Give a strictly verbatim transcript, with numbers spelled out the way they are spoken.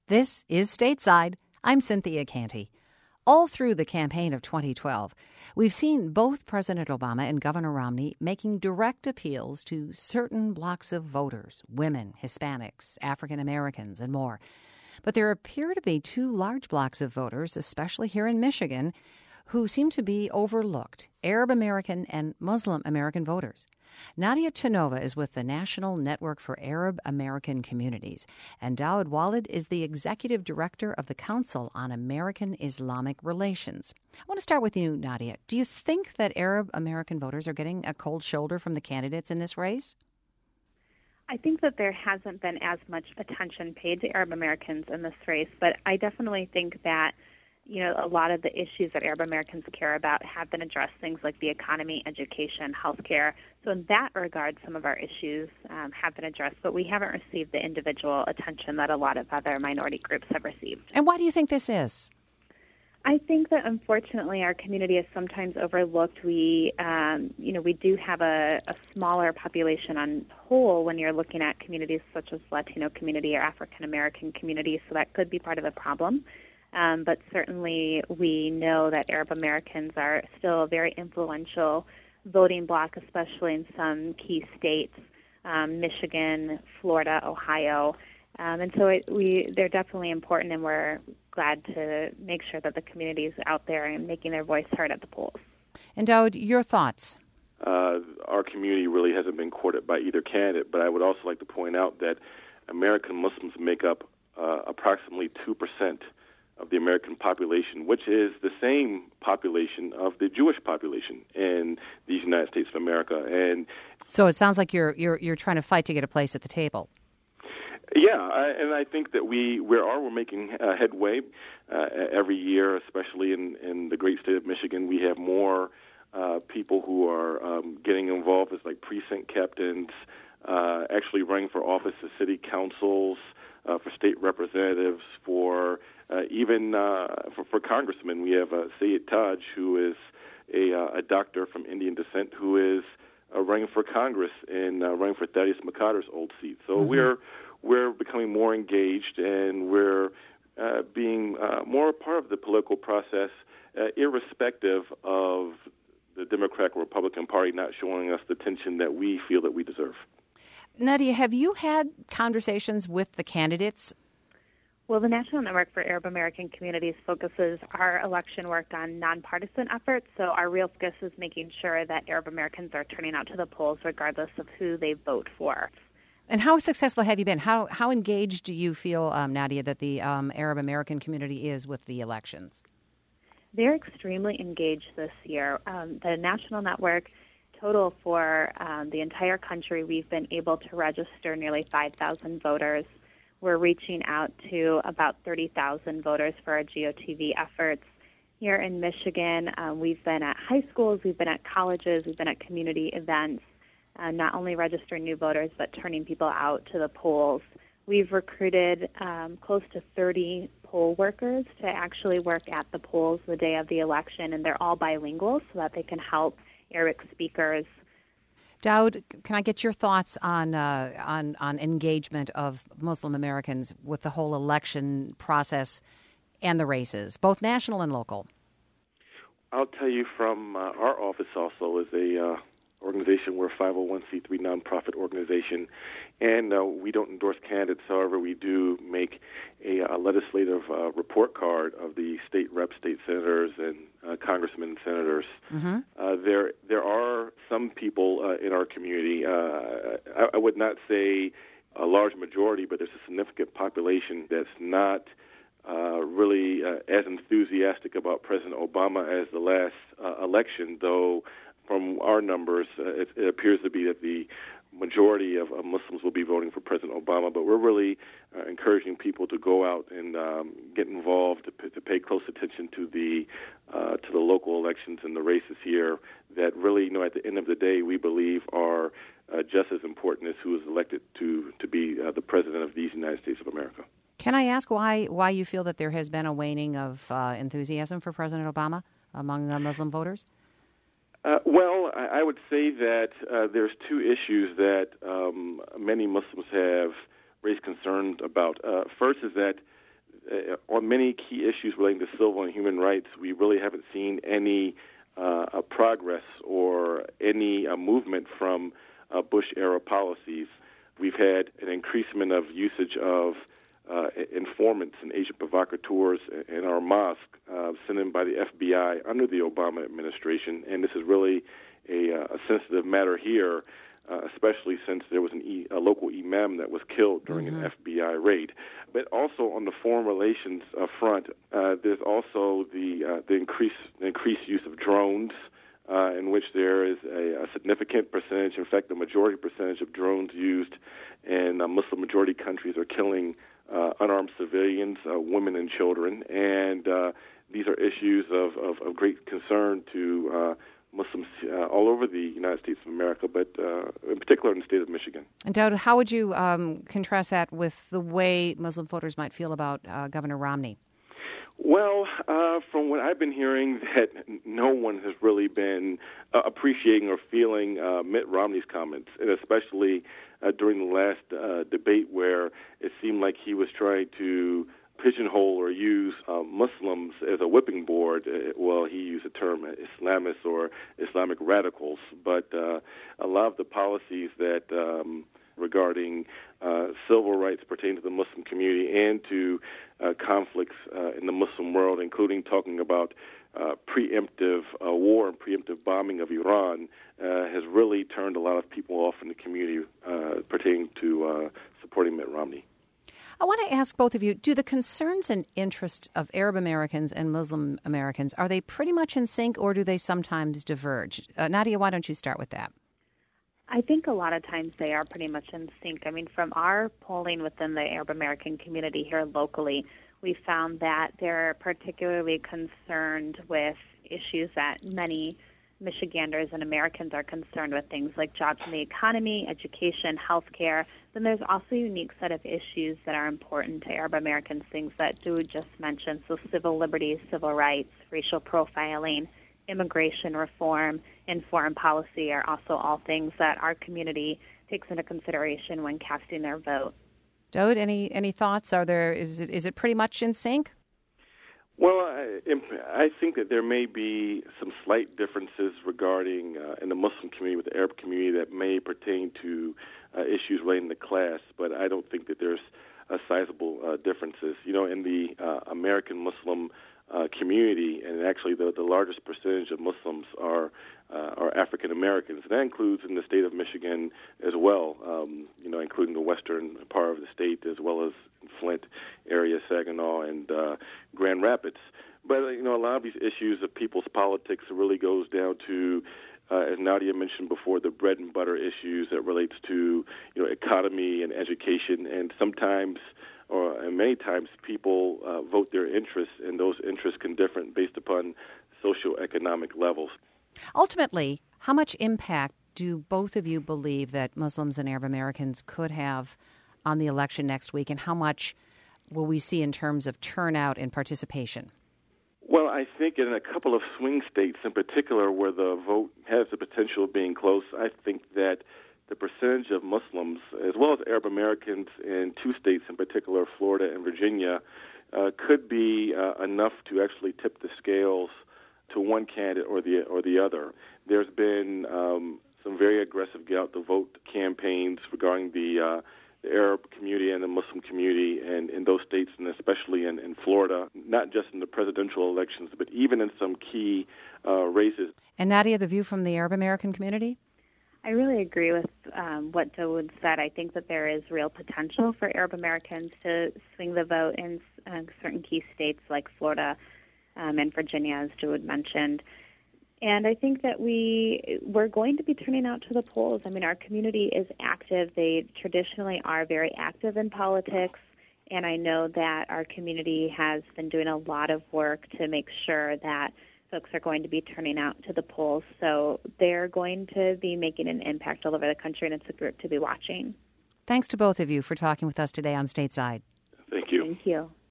This is Stateside. I'm Cynthia Canty. All through the campaign of twenty twelve, we've seen both President Obama and Governor Romney making direct appeals to certain blocks of voters, women, Hispanics, African Americans, and more. But there appear to be two large blocks of voters, especially here in Michigan, who seem to be overlooked, Arab American and Muslim American voters. Nadia Tanova is with the National Network for Arab American Communities, and Daoud Walid is the Executive Director of the Council on American Islamic Relations. I want to start with you, Nadia. Do you think that Arab American voters are getting a cold shoulder from the candidates in this race? I think that there hasn't been as much attention paid to Arab Americans in this race, but I definitely think that you know, a lot of the issues that Arab Americans care about have been addressed, things like the economy, education, healthcare. So in that regard, some of our issues um, have been addressed, but we haven't received the individual attention that a lot of other minority groups have received. And why do you think this is? I think that, unfortunately, our community is sometimes overlooked. We, um, you know, we do have a, a smaller population on whole when you're looking at communities such as Latino community or African American community, so that could be part of the problem. Um, but certainly we know that Arab Americans are still a very influential voting bloc, especially in some key states, um, Michigan, Florida, Ohio. Um, and so it, we they're definitely important, and we're glad to make sure that the community is out there and making their voice heard at the polls. And Daoud, your thoughts? Uh, our community really hasn't been courted by either candidate, but I would also like to point out that American Muslims make up uh, approximately two percent of the American population, which is the same population of the Jewish population in the United States of America. And so it sounds like you're you're you're trying to fight to get a place at the table. Yeah, I, and I think that we we are we're making uh, headway uh, every year, especially in, in the great state of Michigan. We have more uh, people who are um, getting involved as like precinct captains, uh, actually running for office as city councils, uh, for state representatives, for Uh, even uh, for, for congressmen. We have uh, Sayed Taj, who is a, uh, a doctor from Indian descent, who is uh, running for Congress and uh, running for Thaddeus McCotter's old seat. So mm-hmm. we're we're becoming more engaged, and we're uh, being uh, more a part of the political process, uh, irrespective of the Democratic or Republican Party not showing us the attention that we feel that we deserve. Nadia, have you had conversations with the candidates? Well, the National Network for Arab American Communities focuses our election work on nonpartisan efforts, so our real focus is making sure that Arab Americans are turning out to the polls regardless of who they vote for. And how successful have you been? How how engaged do you feel, um, Nadia, that the um, Arab American community is with the elections? They're extremely engaged this year. Um, the National Network total for um, the entire country, we've been able to register nearly five thousand voters. We're reaching out to about thirty thousand voters for our G O T V efforts. Here in Michigan, um, we've been at high schools, we've been at colleges, we've been at community events, uh, not only registering new voters, but turning people out to the polls. We've recruited um, close to thirty poll workers to actually work at the polls the day of the election, and they're all bilingual so that they can help Arabic speakers. Daoud, can I get your thoughts on uh, on on engagement of Muslim Americans with the whole election process and the races, both national and local? I'll tell you from uh, our office also is a uh, organization. We're a five oh one c three nonprofit organization, and uh, we don't endorse candidates. However, we do make a, a legislative uh, report card of the state reps, state senators, and uh, congressmen and senators. Mm-hmm. Uh, there, there are some people uh, in our community. Uh, I, I would not say a large majority, but there's a significant population that's not uh, really uh, as enthusiastic about President Obama as the last uh, election, though. From our numbers, uh, it, it appears to be that the majority of, of Muslims will be voting for President Obama, but we're really uh, encouraging people to go out and um, get involved, to, to pay close attention to the uh, to the local elections and the races here that really, you know, at the end of the day, we believe are uh, just as important as who is elected to, to be uh, the President of these United States of America. Can I ask why why you feel that there has been a waning of uh, enthusiasm for President Obama among uh, Muslim voters? Uh, well, I, I would say that uh, there's two issues that um, many Muslims have raised concerns about. Uh, first is that uh, on many key issues relating to civil and human rights, we really haven't seen any uh, uh, progress or any uh, movement from uh, Bush-era policies. We've had an increasement of usage of uh, informants and agent provocateurs in our mosque uh, sent in by the F B I under the Obama administration, and this is really a, a sensitive matter here, uh, especially since there was an e, a local imam that was killed during mm-hmm. an F B I raid. But also on the foreign relations uh, front, uh, there's also the uh, the increased the increased use of drones, uh, in which there is a, a significant percentage, in fact, the majority percentage of drones used in uh, Muslim-majority countries are killing uh, unarmed civilians, uh, women and children, and uh, these are issues of, of, of great concern to uh, Muslims uh, all over the United States of America, but uh, in particular in the state of Michigan. And Dawood, how would you um, contrast that with the way Muslim voters might feel about uh, Governor Romney? Well, uh, from what I've been hearing, that no one has really been uh, appreciating or feeling uh, Mitt Romney's comments, and especially uh, during the last uh, debate where it seemed like he was trying to pigeonhole or use uh, Muslims as a whipping board. Uh, well, he used the term Islamists or Islamic radicals, but uh, a lot of the policies that um, regarding uh, civil rights pertaining to the Muslim community and to uh, conflicts uh, in the Muslim world, including talking about uh, preemptive uh, war and preemptive bombing of Iran, uh, has really turned a lot of people off in the community uh, pertaining to uh, supporting Mitt Romney. I want to ask both of you, do the concerns and interests of Arab Americans and Muslim Americans, are they pretty much in sync, or do they sometimes diverge? Uh, Nadia, why don't you start with that? I think a lot of times they are pretty much in sync. I mean, from our polling within the Arab American community here locally, we found that they're particularly concerned with issues that many Michiganders and Americans are concerned with, things like jobs in the economy, education, healthcare. Then there's also a unique set of issues that are important to Arab Americans, things that Dawood just mentioned, so civil liberties, civil rights, racial profiling, immigration reform, and foreign policy are also all things that our community takes into consideration when casting their vote. Dawood, any any thoughts? Are there is it is it pretty much in sync? Well, I, I think that there may be some slight differences regarding uh, in the Muslim community with the Arab community that may pertain to uh, issues relating to class, but I don't think that there's uh, sizable uh, differences. You know, in the uh, American Muslim uh, community, and actually the, the largest percentage of Muslims are uh, are African Americans, and that includes in the state of Michigan as well. Um, you know, including the western part of the state as well as Flint area, Saginaw, and uh, Grand Rapids. But, you know, a lot of these issues of people's politics really goes down to, uh, as Nadia mentioned before, the bread and butter issues that relates to, you know, economy and education. And sometimes, or and many times, people uh, vote their interests, and those interests can differ based upon socioeconomic levels. Ultimately, how much impact do both of you believe that Muslims and Arab Americans could have on the election next week, and how much will we see in terms of turnout and participation? Well, I think in a couple of swing states in particular where the vote has the potential of being close, I think that the percentage of Muslims, as well as Arab Americans in two states in particular, Florida and Virginia, uh, could be uh, enough to actually tip the scales to one candidate or the or the other. There's been um, some very aggressive get-out-the-vote campaigns regarding the uh, the Arab community and the Muslim community and in those states, and especially in, in Florida, not just in the presidential elections, but even in some key uh, races. And Nadia, the view from the Arab American community? I really agree with um, what Dawood said. I think that there is real potential for Arab Americans to swing the vote in uh, certain key states like Florida um, and Virginia, as Dawood mentioned. And I think that we, we're going to be turning out to the polls. I mean, our community is active. They traditionally are very active in politics. And I know that our community has been doing a lot of work to make sure that folks are going to be turning out to the polls. So they're going to be making an impact all over the country, and it's a group to be watching. Thanks to both of you for talking with us today on Stateside. Thank you. Thank you.